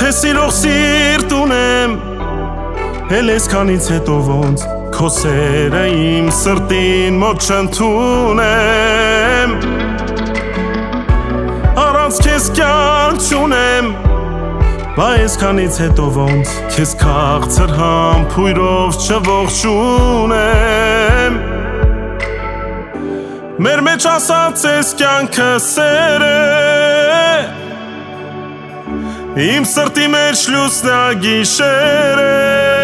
Թե սիրող սիրտ ունեմ, էլ այսքանից հետո ոնց քո սերը իմ սրտին մոտ չընդունեմ Առանց քեզ կյանք չունեմ Բա այսքանից հետո ոնց քեզ քաղցր համբույրով չողջունեմ Մեր մեջ ասած ես կյանքը սեր է Իմ սրտի մեջ լուսնագիշեր է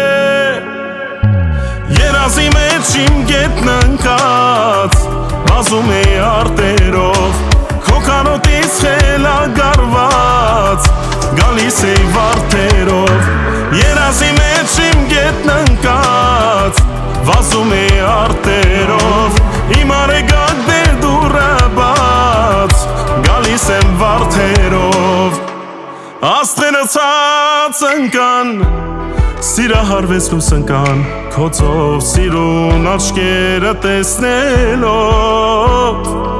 Երազի մեջ իմ գետն ընկած Վազում է արտերով Քո կանոտից խելագարված Գալիս է վարդերով Երազի մեջ իմ գետն ընկած Վազում է արտերով Իմ արեգակ դե դուրը բաց Գալիս եմ վարդերով Աստղերը ցած ընկան Սիրահարվեց լույս ընկան Քո ծով սիրուն աչքերը տեսնելով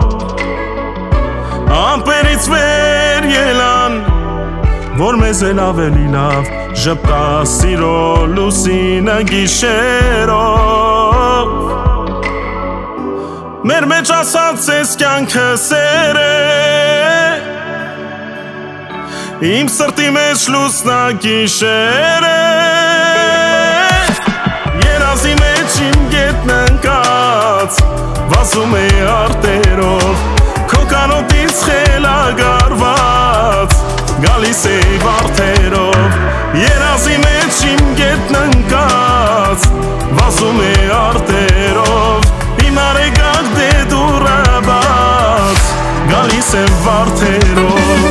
Ամպերից վեր ելան Որ մեզ էլ ավելի լավ Ժպտա սիրո լուսինը գիշերով Մեր մեջ ասած ես կյանքը սեր է Իմ սրտի մեջ լուսնագիշեր է Երազի մեջ իմ գետն ընկած Վազում է արտերով Քո կանոտից խելագարված Գալիս է վարդերով Երազի մեջ իմ գետն ընկած Վազում է արտերով Իմ արեգակ դե դուրը բաց Գալիս եմ վարդերով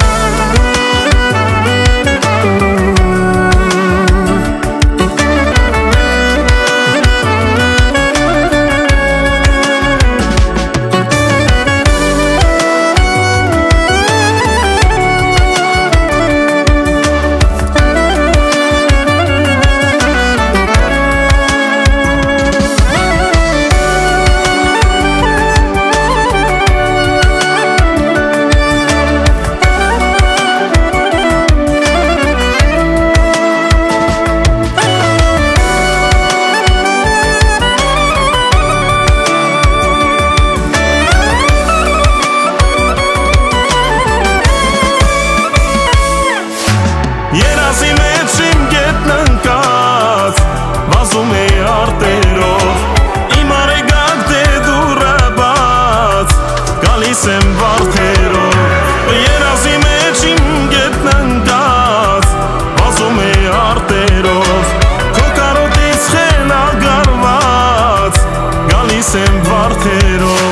Երազի մեջ իմ գետն ընկած Վազում է արտերով Իմ արեգակ դե դուրը բաց Գալիս եմ վարդերով Երազի մեջ իմ գետն ընկած Վազում է արտերով Քո կարոտից խելագարված Գալիս եմ վարդերով